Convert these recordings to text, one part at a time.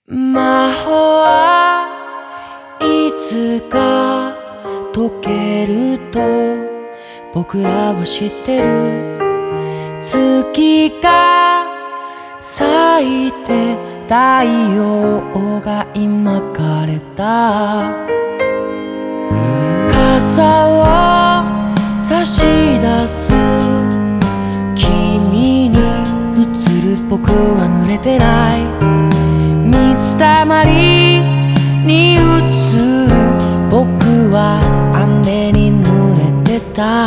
魔法はいつか解けると僕らは知ってる。月が咲いて太陽が今枯れた。傘を差し出す君に映る僕は濡れてない。水たまりに映る僕は雨に濡れてた。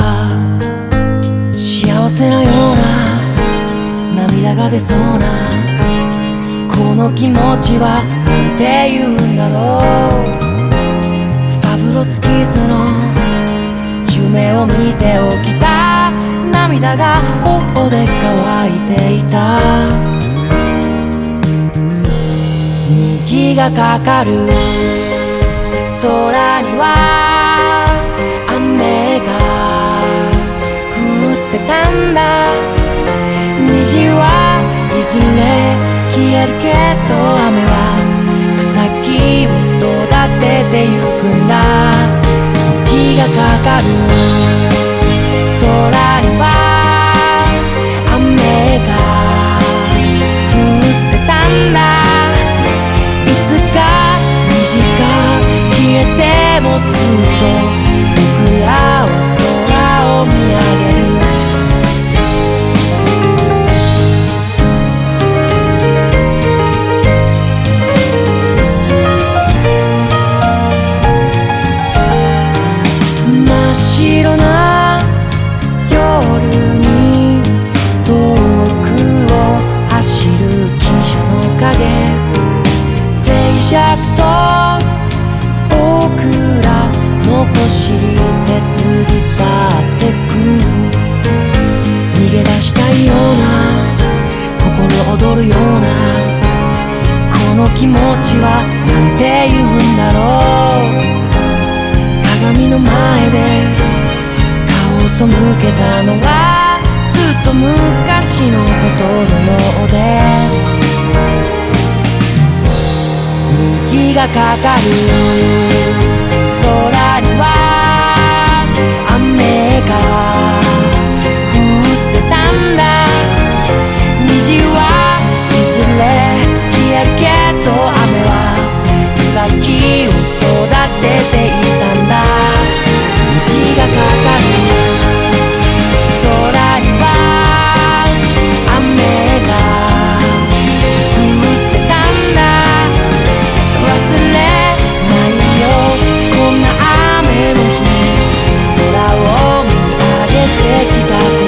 幸せなような涙が出そうなこの気持ちはなんて言うんだろう。ファブロスキスの夢を見て起きた涙が頬で乾いていた。虹がかかる空には雨が降ってたんだ。虹はいずれ消えるけど雨は草木を育ててゆくんだ。虹がかかる空には雨が降ってたんだ。消えてもずっと僕らは空を見上げる。真っ白な夜に遠くを走る汽車の影。静寂と僕ら残して過ぎ去ってく。逃げ出したいような心躍るようなこの気持ちはなんて言うんだろう。鏡の前で顔を背けたのはずっと昔のことのようで。虹がかかる空には雨が降ってたんだ。虹はいずれ消えるけど雨は草木を育てていたんだ。虹がかかる空には雨が降ってたんだ。忘れないよこんな雨の日空を見上げてきたこと。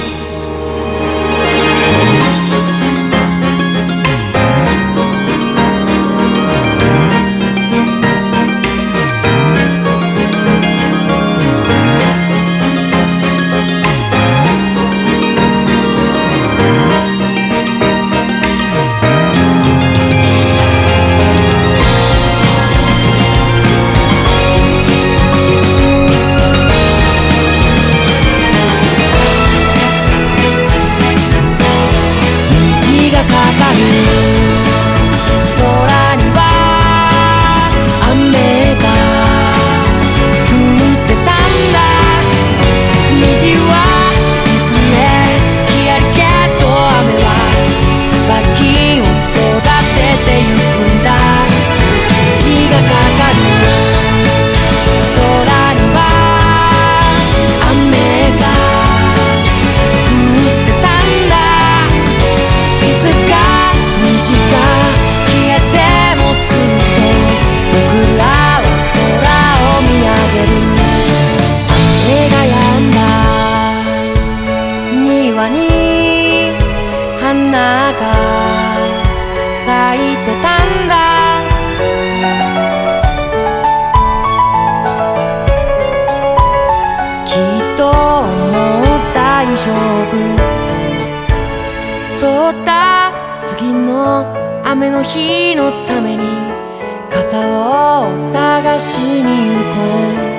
空には雨が降ってたんだ。虹はいずれ消えるけど雨は草木を育ててゆくんだ。虹がかかる空には雨が降ってたんだ。いつか虹が消えてもずっと僕らは空を見上げる。雨が止んだ庭に花が咲いてたんだ。きっともう大丈夫。そうだ次の雨の日のために傘を探しに行こう。